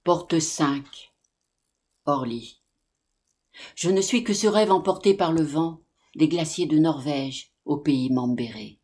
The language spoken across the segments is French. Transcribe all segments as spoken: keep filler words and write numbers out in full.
Porte cinq. Orly. Je ne suis que ce rêve emporté par le vent des glaciers de Norvège au pays Mambéré.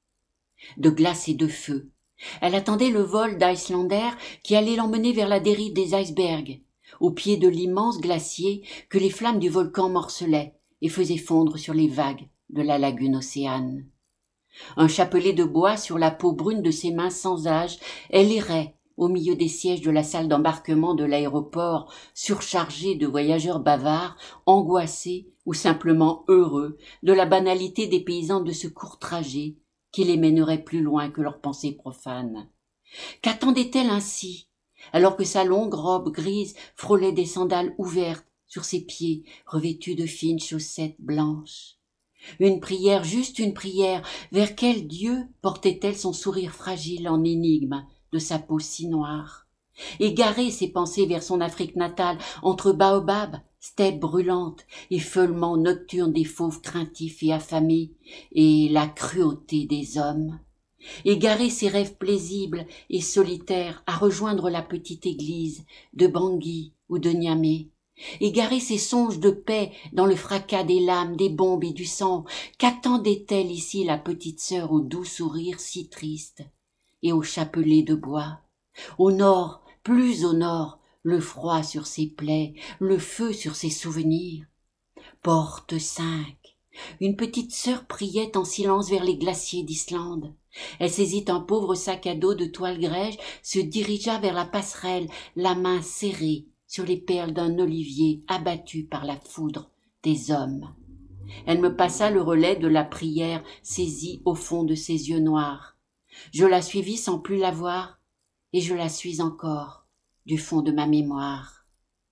De glace et de feu, elle attendait le vol d'Icelander qui allait l'emmener vers la dérive des icebergs, au pied de l'immense glacier que les flammes du volcan morcelaient et faisaient fondre sur les vagues de la lagune Océane. Un chapelet de bois sur la peau brune de ses mains sans âge, elle errait au milieu des sièges de la salle d'embarquement de l'aéroport, surchargée de voyageurs bavards, angoissés ou simplement heureux de la banalité des paysans de ce court trajet qui les mènerait plus loin que leurs pensées profanes. Qu'attendait-elle ainsi, alors que sa longue robe grise frôlait des sandales ouvertes sur ses pieds revêtus de fines chaussettes blanches? Une prière, juste une prière, vers quel Dieu portait-elle son sourire fragile en énigme de sa peau si noire? Égarer ses pensées vers son Afrique natale, entre baobabs, steppes brûlantes et feulements nocturnes des fauves craintifs et affamés, et la cruauté des hommes. Égarer ses rêves paisibles et solitaires à rejoindre la petite église de Bangui ou de Niamey. Égarer ses songes de paix dans le fracas des lames, des bombes et du sang. Qu'attendait-elle ici la petite sœur au doux sourire si triste et au chapelet de bois? Au nord, plus au nord, le froid sur ses plaies, le feu sur ses souvenirs. Porte cinq. Une petite sœur priait en silence vers les glaciers d'Islande. Elle saisit un pauvre sac à dos de toile grège, se dirigea vers la passerelle, la main serrée sur les perles d'un olivier abattu par la foudre des hommes. Elle me passa le relais de la prière saisie au fond de ses yeux noirs. Je la suivis sans plus la voir, et je la suis encore du fond de ma mémoire.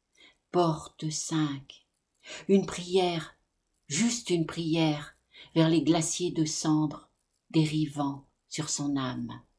Porte cinq. Une prière, juste une prière, vers les glaciers de cendres dérivant sur son âme.